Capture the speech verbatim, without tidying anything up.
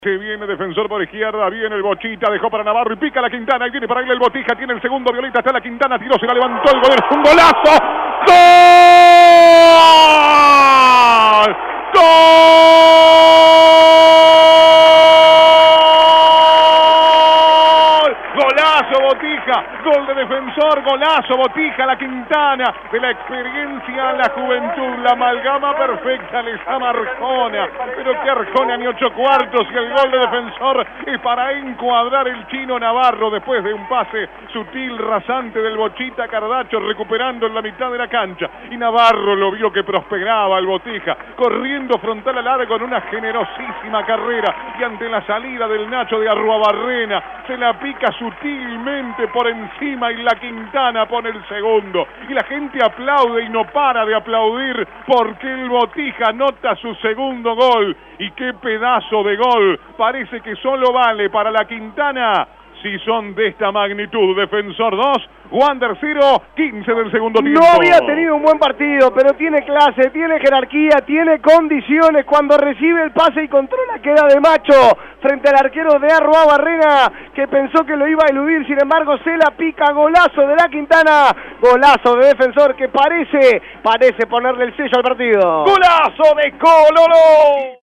Se viene Defensor por izquierda, viene el Bochita, dejó para Navarro y pica la Quintana, y viene para él el Botija, tiene el segundo, Violeta, está la Quintana, tiró, se la levantó, el gol, es un golazo, ¡gol! ¡Gol! Golazo Botija, gol de Defensor, golazo Botija, la Quintana, de la experiencia, la juventud, la amalgama perfecta, les llama Arjona, pero que Arjona ni ocho cuartos, y el gol de Defensor es para encuadrar el chino Navarro después de un pase sutil, rasante del Bochita Cardacho, recuperando en la mitad de la cancha, y Navarro lo vio que prosperaba el Botija, corriendo frontal al largo en una generosísima carrera, y ante la salida del Nacho de Arruabarrena, se la pica sutilmente por encima, y la Quintana pone el segundo, y la gente aplaude y no para de aplaudir, porque el Botija anota su segundo gol, y qué pedazo de gol, parece que solo vale para la Quintana si son de esta magnitud. Defensor dos, Wander cero, quince del segundo tiempo. No había tenido un buen partido, pero tiene clase, tiene jerarquía, tiene condiciones. Cuando recibe el pase y controla, queda de macho frente al arquero de Arruabarrena, que pensó que lo iba a eludir, sin embargo se la pica. Golazo de la Quintana, golazo de Defensor, que parece, parece ponerle el sello al partido. Golazo de Cololo.